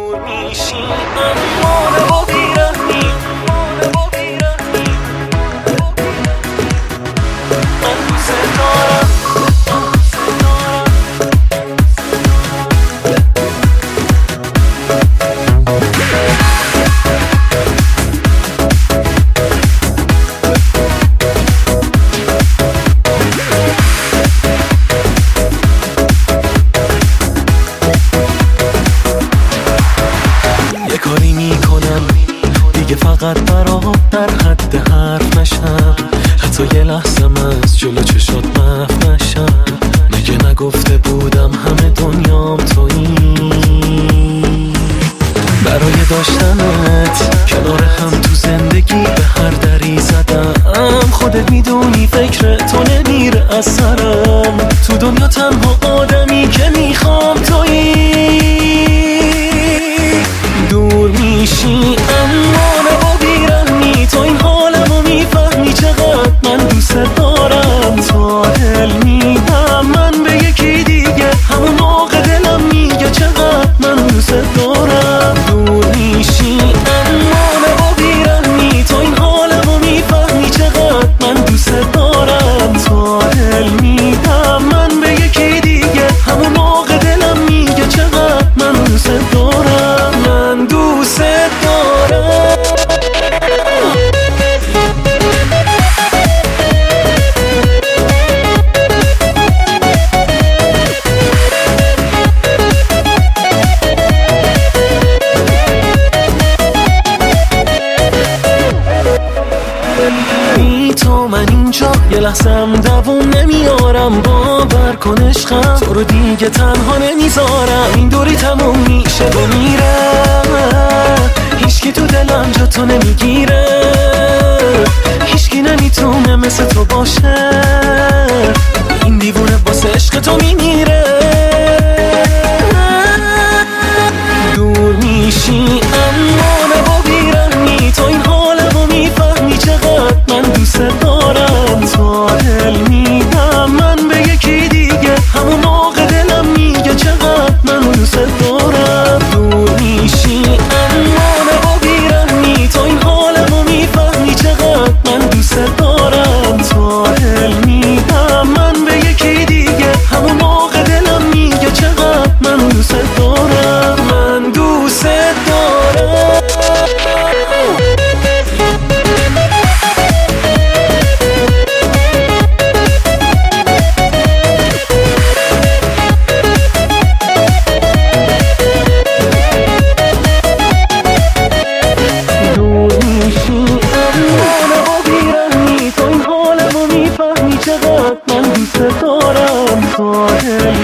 دور میشی اما بیرحمی من دوست دارم کاری میکنم دیگه فقط برات در حد حرف نشم، حتی یه لحظم از جلو چشات محو نشم. مگه نگفته بودم همه دنیام تویی؟ برای داشتنت کنار هم تو زندگی به هر دری زدم. خودت میدونی فکر تو نمیره از سرم. تو دنیا تنها آدمی که میخوام تویی. دور میشی اما نبا بیرحمی، تو این حالمو میفهمی چقدر من دوست دارم. تا دل میدم من به یکی دیگه، همون موقع دلم میگه چقدر من دوست دارم. دور میشی اما نبا بیرحمی، تو این حالمو میفهمی چقدر من دوست دارم. تا دل میدم من به یکی دیگه، همون موقع دلم میگه چقدر من دوست دارم. من دوست دارم. بی تو من اینجا یه لحظم دووم نمیارم. باور کن عشقم تو رو دیگه تنها نمیذارم. این دوری تموم میشه و میره، هیچکی تو دلم جا تو نمیگیره. هیچکی نمیتونه مثل تو باشه، این دیوونه واسه عشق تو میمیره. دور میشی اما نبا بیرحمی، تو این حالمو میفهمی چقدر من دوست دارم. تا دل میدم من به یکی دیگه، همون موقع دلم میگه چقدر من دوست دارم. دور میشی اما نبا بیرحمی، تو این حالمو میفهمی چقدر من دوست دارم. تا دل میدم من به یکی دیگه، همون موقع دلم میگه چقدر من دوست دارم. من دوست دارم. چقدر من دوست دارم. تا